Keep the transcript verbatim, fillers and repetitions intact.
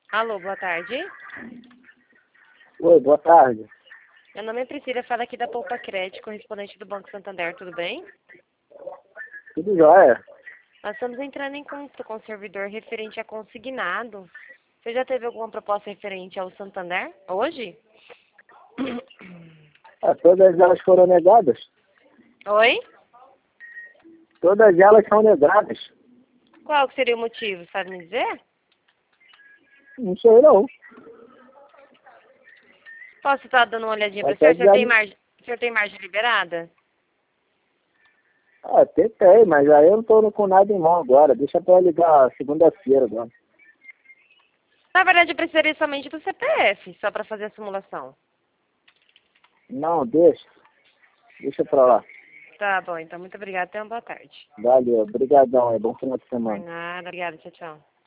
Alô, boa tarde. Oi, boa tarde. Meu nome é Priscila, falo aqui da Poupa Crédito, correspondente do Banco Santander, tudo bem? Tudo jóia? Nós estamos entrando em contato com o servidor referente a consignado. Você já teve alguma proposta referente ao Santander hoje? Ah, todas elas foram negadas? Oi? Todas elas são negadas. Qual que seria o motivo, sabe me dizer? Não sei não. Posso estar dando uma olhadinha para o Até senhor? O senhor tem já... margem, o senhor tem margem liberada? Ah, tentei, mas aí eu não tô com nada em mão agora. Deixa pra eu ligar segunda-feira agora. Na verdade, eu precisaria somente do C P F, só para fazer a simulação. Não, deixa. Deixa pra lá. Tá bom, então muito obrigada, tenha uma boa tarde. Valeu, obrigadão, é bom final de Por semana. nada, obrigada, tchau, tchau.